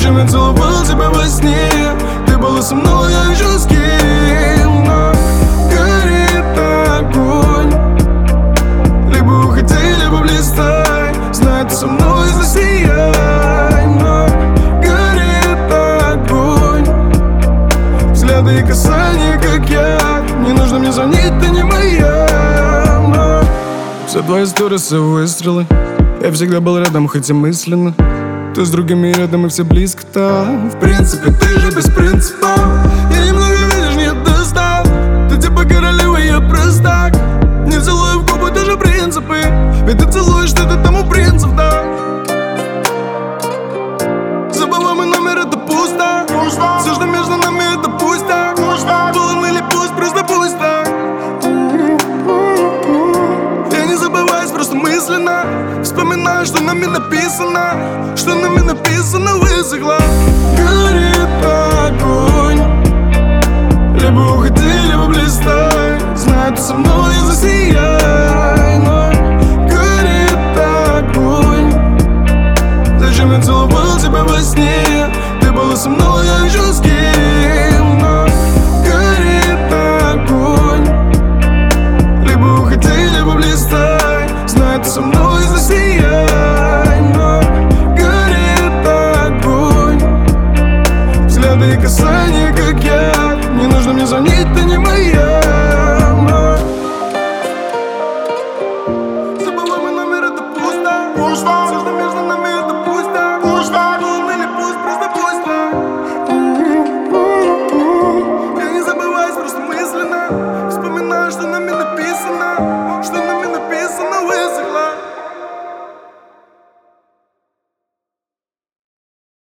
Зачем я целовал тебя во сне? Ты была со мной, я еще с кем? Но горит огонь. Либо уходи, либо блистай. Знаю, ты со мной, засияй. Но горит огонь. Взгляды и касания, как я. Не нужно мне звонить, ты не моя. Но все твои сторисы, выстрелы. Я всегда был рядом, хоть и мысленно. Ты с другими рядом и все близко-то. В принципе, ты же без принципа. Я немного, видишь, не достал. Ты типа королева, я простак. Не целую в губы даже принципы. Ведь ты целуешь, что ты тому принцев дал. Забывай мой номер, это пусто. Все, что между нами, это пусть так. Полон или пусть, просто пусть так. Я не забываюсь, просто мысленно вспоминаю, что нами написано. Что нами написано, высохло. Горит огонь. Либо уходи, либо блистай. Знаю, ты со мной, засияй. Но горит огонь. Зачем я целовал тебя во сне? Ты была со мной, я еще с кем?